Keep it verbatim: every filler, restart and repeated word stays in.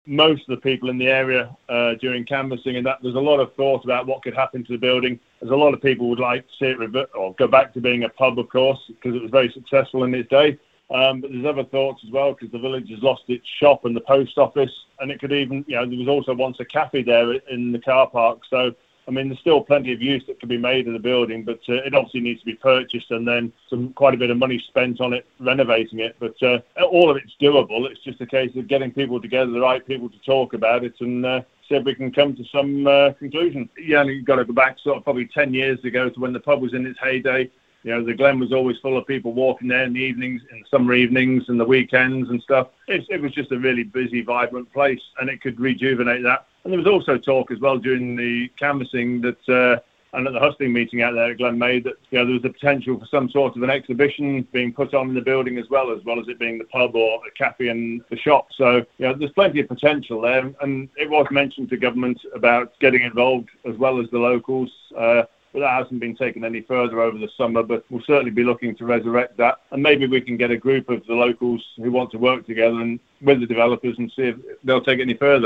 most of the people in the area uh, during canvassing, and that there's a lot of thought about what could happen to the building. There's a lot of people would like to see it revert or go back to being a pub, of course, because it was very successful in its day. Um, but there's other thoughts as well, because the village has lost its shop and the post office, and it could even, you know, there was also once a cafe there in the car park. So, I mean, there's still plenty of use that can be made of the building, but uh, it obviously needs to be purchased and then some quite a bit of money spent on it, renovating it. But uh, all of it's doable. It's just a case of getting people together, the right people to talk about it, and uh, see if we can come to some uh, conclusion. Yeah, and you've got to go back sort of probably ten years ago to when the pub was in its heyday. You know, the Glen was always full of people walking there in the evenings, in the summer evenings and the weekends and stuff. It, it was just a really busy, vibrant place, and it could rejuvenate that. And there was also talk as well during the canvassing that, uh, and at the hustling meeting out there at Glenmaid, that, you know, there was the potential for some sort of an exhibition being put on in the building as well, as well as it being the pub or the cafe and the shop. So, you know, there's plenty of potential there. And it was mentioned to government about getting involved as well as the locals. Uh, But that hasn't been taken any further over the summer, but we'll certainly be looking to resurrect that. And maybe we can get a group of the locals who want to work together and with the developers and see if they'll take it any further.